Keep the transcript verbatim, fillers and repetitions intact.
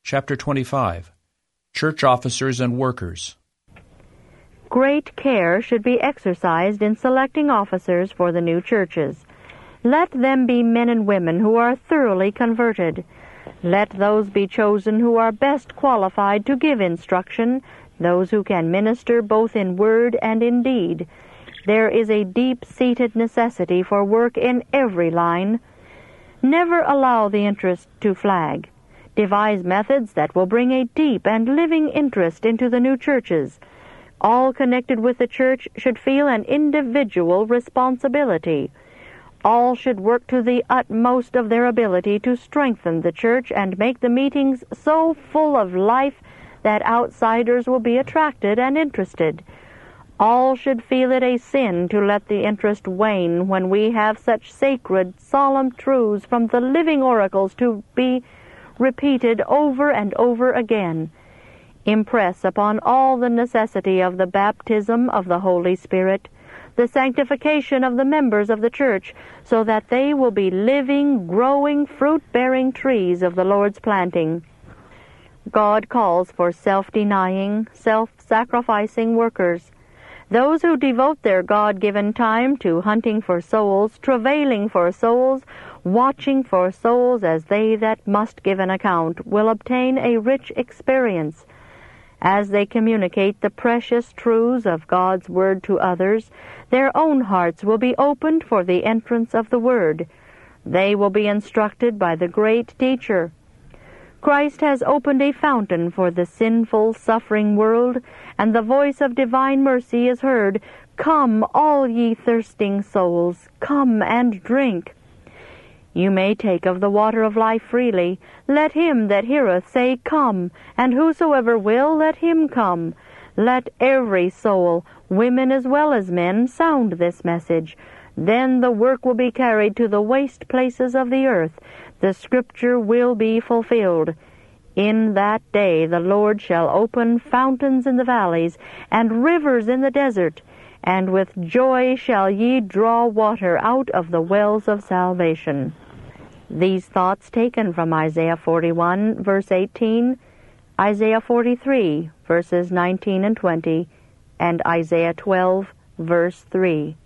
Chapter twenty-five. Church Officers and Workers. Great care should be exercised in selecting officers for the new churches. Let them be men and women who are thoroughly converted. Let those be chosen who are best qualified to give instruction, those who can minister both in word and in deed. There is a deep-seated necessity for work in every line. Never allow the interest to flag. Devise methods that will bring a deep and living interest into the new churches. All connected with the church should feel an individual responsibility. All should work to the utmost of their ability to strengthen the church and make the meetings so full of life that outsiders will be attracted and interested. All should feel it a sin to let the interest wane when we have such sacred, solemn truths from the living oracles to be repeated over and over again. Impress upon all the necessity of the baptism of the Holy Spirit, the sanctification of the members of the church, so that they will be living, growing, fruit-bearing trees of the Lord's planting. God calls for self-denying, self-sacrificing workers. Those who devote their God-given time to hunting for souls, travailing for souls, watching for souls as they that must give an account, will obtain a rich experience. As they communicate the precious truths of God's Word to others, their own hearts will be opened for the entrance of the Word. They will be instructed by the great Teacher. Christ has opened a fountain for the sinful, suffering world, and the voice of divine mercy is heard, "Come, all ye thirsting souls, come and drink." You may take of the water of life freely. Let him that heareth say, "Come," and whosoever will, let him come. Let every soul, women as well as men, sound this message. Then the work will be carried to the waste places of the earth. The Scripture will be fulfilled. In that day the Lord shall open fountains in the valleys, and rivers in the desert, and with joy shall ye draw water out of the wells of salvation. These thoughts taken from Isaiah forty-one, verse eighteen, Isaiah forty-three, verses nineteen and twenty, and Isaiah twelve, verse three.